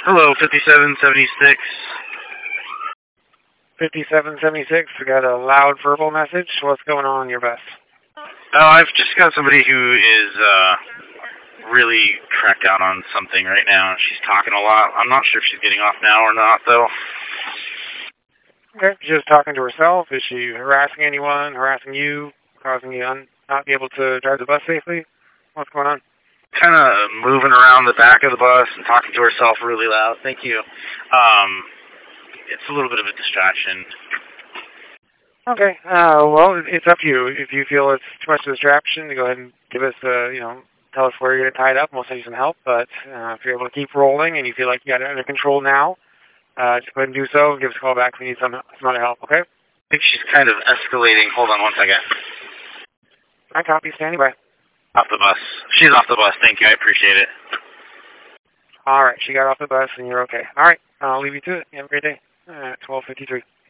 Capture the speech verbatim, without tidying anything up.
Hello, fifty-seven seventy-six. fifty-seven seventy-six, we got a loud verbal message. What's going on on your bus? Oh, I've just got somebody who is uh, really cracked out on something right now. She's talking a lot. I'm not sure if she's getting off now or not, though. Okay, she's just talking to herself. Is she harassing anyone, harassing you, causing you un- not be able to drive the bus safely? What's going on? Kind of moving around the back of the bus and talking to herself really loud. Thank you. Um, it's a little bit of a distraction. Okay, uh, well, it's up to you. If you feel it's too much of a distraction, go ahead and give us, uh, you know, tell us where you're tied up and we'll send you some help. But uh, if you're able to keep rolling and you feel like you got it under control now, uh, just go ahead and do so. Give us a call back if you need some, some other help, okay? I think she's kind of escalating. Hold on one second. I copy. Standing by. Off the bus. She's off the bus. Thank you. I appreciate it. All right. She got off the bus and you're okay. All right. I'll leave you to it. You have a great day. Uh, twelve fifty-three.